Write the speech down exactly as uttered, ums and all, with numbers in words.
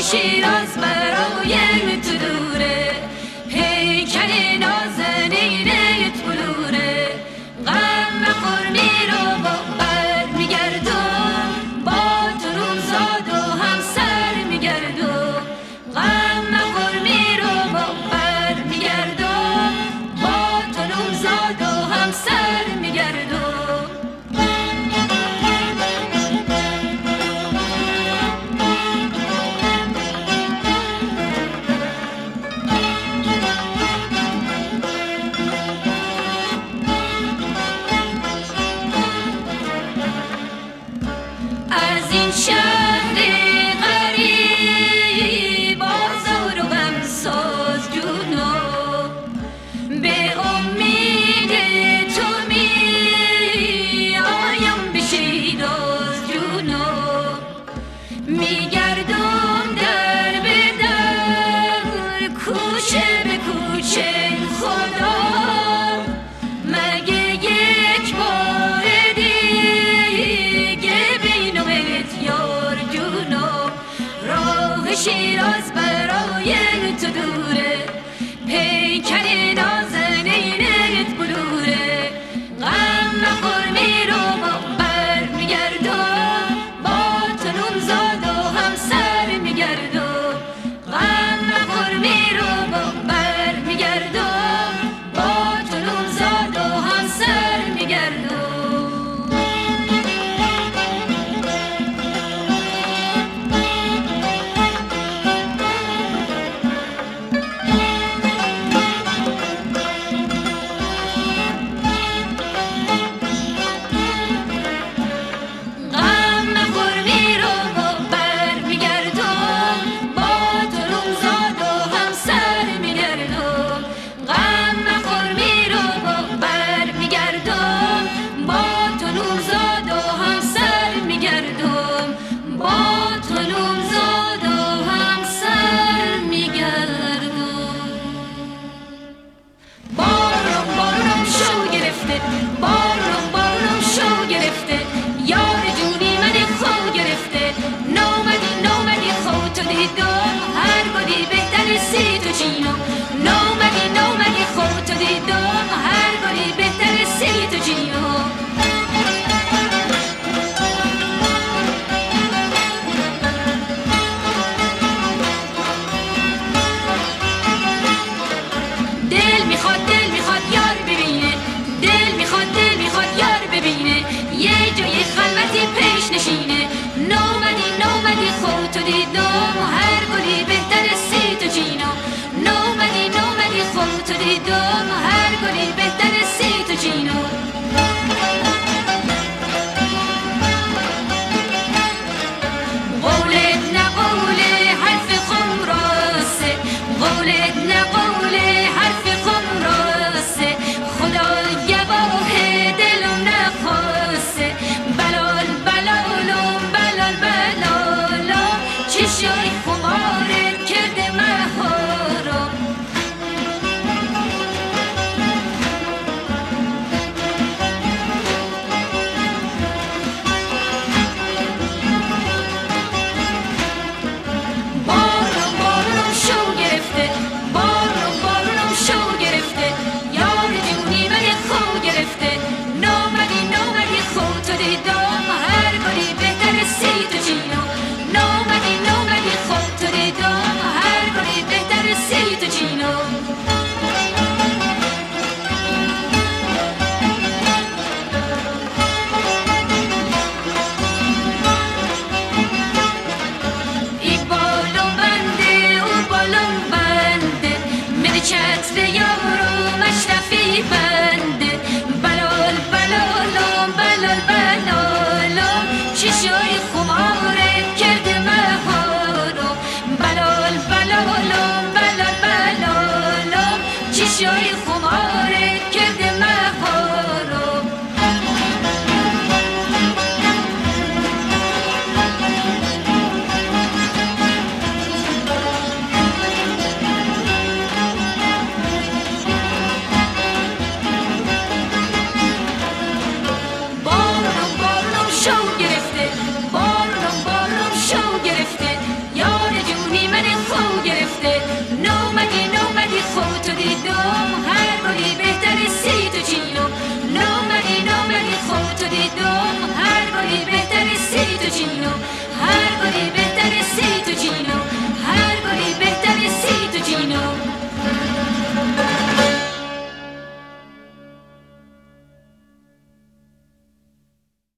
شیراز برای تو دوره، پیکر نازنینت بلوره. غم مخور میرو با بر میگردم، با تو روزاد و همسر میگردم. غم مخور میرو با بر میگردم، با تو روزاد و همسر میگردم. از این شهر غریب آزار و غمساز جونو، به امید تو می آیم به شیراز جونو. میگردم در به در، کوچه به کوچه خدا، مگه یک بار شیراز برای تو دوره، پیکر نازنینت بلوره. غم مخور میرو با بر میگردم، با تو نوزاد و همسر میگردم. غم مخور میرو با بر میگردم، با تو نوزاد و همسر میگردم. بارم بارم شو گرفته، یار جونی من خو گرفته. نومدی نومدی خو تو دیدم، هر گلی بهتر سی تو چینو. نومدی نومدی خو تو دیدم، هر گلی بهتر سی تو چینو. دل میخواد دل میخواد یار ببینه، دل میخواد دل میخواد یار ببینه، یه جای خلوتی پیش نشینه. نومدی نومدی خود تو دیدم، هر گلی بهتر سی تو چینو. نومدی نومدی خود تو دیدم،